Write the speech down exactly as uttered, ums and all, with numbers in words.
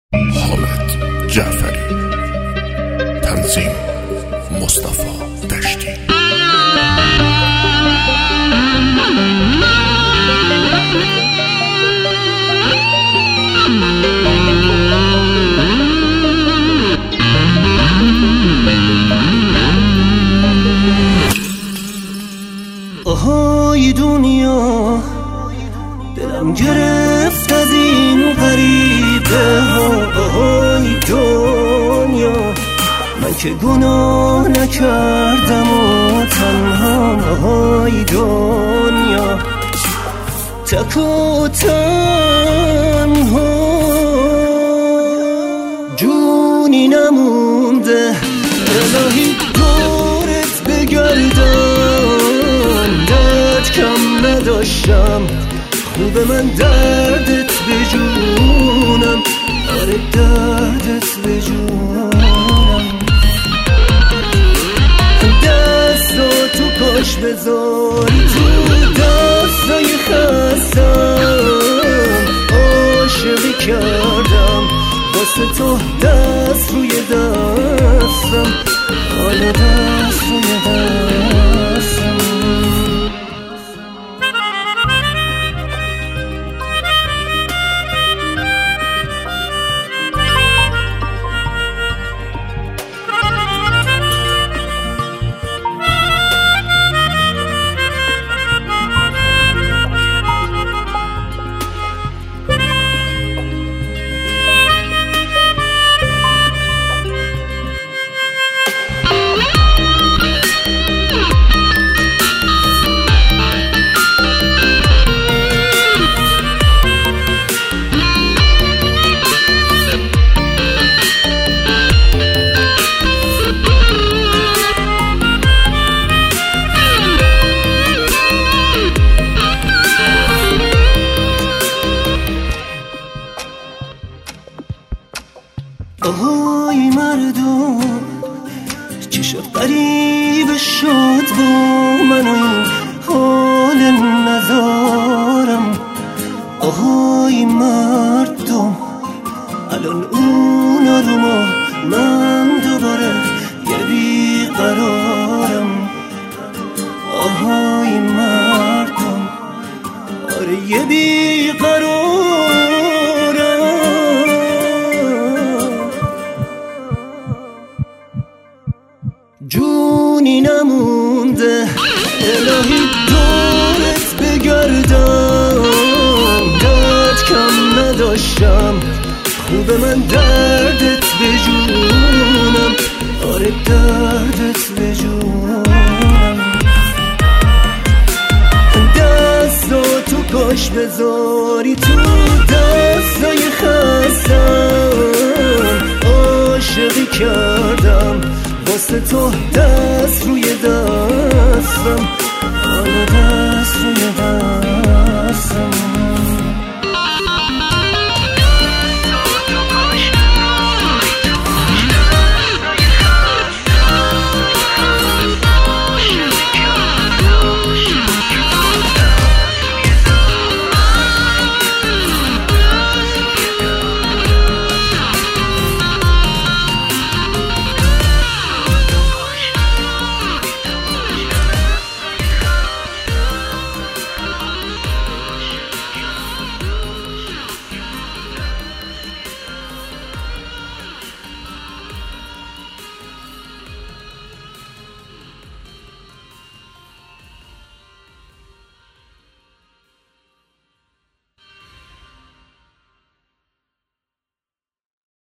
حامد جعفری، تنظیم مصطفی دشتی. آهای دنیا، دلم گرفت از این غریبه ها. آهای دنیا، من که گناه نکردم و تنها. آهای دنیا، تک و تنها، جونی نمونده. الهی دورت بگردم، درد کم نداشتم. خوب من دردت بجونم، آره دردت بجونم. دستاتو کاش بذاری تو دستای خستم. عاشقی کردم واسه تو، دست روی دستم، حالا دست روی دستم. آهای مردم، چی شد غریبه شد با من و این حال ندارم. آهای مردم، الان اونا رو ما، من دوباره یه بیقرارم. آهای مردم، آره یه بیقرارم. جونی نمونده، الهی دورت بگردم. درد کم نداشتم، خوب من دردت بجونم، آره دردت بجونم. دستاتو کاش بذاری تو دستای خستم. عاشقی کردم واسه تو، دست روی دستم،